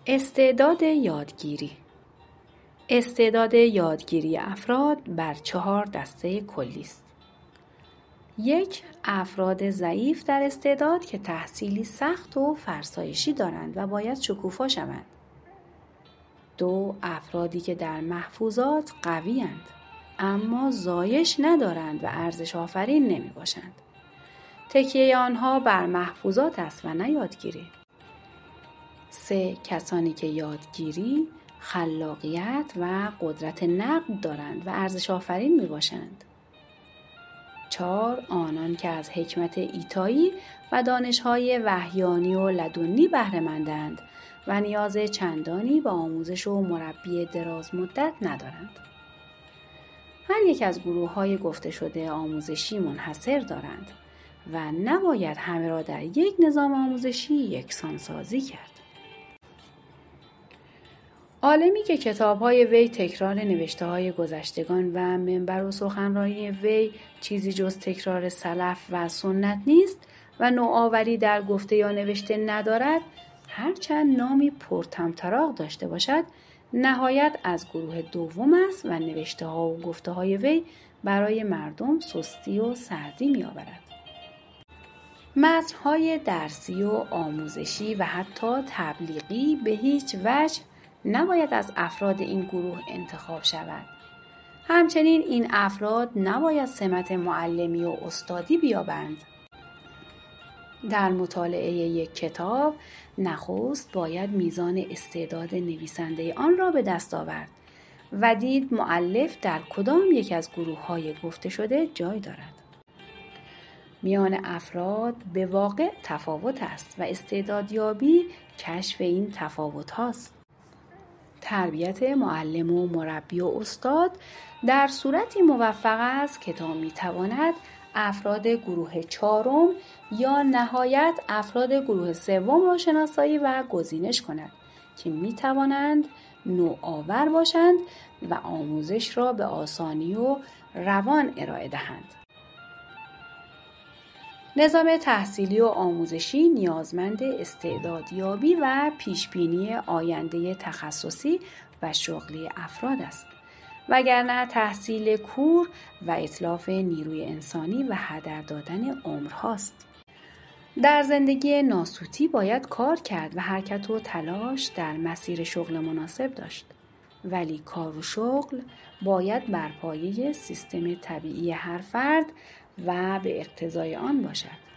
استعداد یادگیری. استعداد یادگیری افراد بر 4 دسته کلی است. 1. افراد ضعیف در استعداد که تحصیلی سخت و فرسایشی دارند و باید شکوفا شوند. 2. افرادی که در محفوظات قوی اند اما زایش ندارند و ارزش آفرین نمی باشند. تکیه آنها بر محفوظات است و نه یادگیری. 3. کسانی که یادگیری، خلاقیت و قدرت نقد دارند و ارزش آفرین می باشند. 4. آنان که از حکمت ایتایی و دانش‌های وحیانی و لدنی بهره مندند و نیاز چندانی به آموزش و مربی دراز مدت ندارند. هر یک از گروه‌های گفته شده آموزشی منحصر دارند و نباید همه را در یک نظام آموزشی یکسان سازی کرد. عالمی که کتاب‌های وی تکرار نوشته‌های گذشتگان و منبر و سخنرانی وی چیزی جز تکرار سلف و سنت نیست و نوآوری در گفته یا نوشته ندارد، هرچند نامی پرطمطراق داشته باشد، نهایت از گروه دوم است و نوشته‌ها و گفته‌های وی برای مردم سستی و سردی می‌آورد. متن‌های درسی و آموزشی و حتی تبلیغی به هیچ وجه نباید از افراد این گروه انتخاب شود. همچنین این افراد نباید سمت معلمی و استادی بیابند. در مطالعه یک کتاب نخست باید میزان استعداد نویسنده آن را به دست آورد و دید مؤلف در کدام یک از گروه‌های گفته شده جای دارد. میان افراد به واقع تفاوت است و استعدادیابی کشف این تفاوت هاست. تربیت معلم و مربی و استاد در صورتی موفق است که تا میتواند افراد گروه 4 یا نهایت افراد گروه 3 را شناسایی و گزینش کند که میتوانند نوآور باشند و آموزش را به آسانی و روان ارائه دهند. نظام تحصیلی و آموزشی نیازمند استعدادیابی و پیشبینی آینده تخصصی و شغلی افراد است، وگرنه تحصیل کور و اتلاف نیروی انسانی و هدر دادن عمرهاست. در زندگی ناسوتی باید کار کرد و حرکت و تلاش در مسیر شغل مناسب داشت، ولی کار و شغل باید بر پایه سیستم طبیعی هر فرد و به اقتضای آن باشد.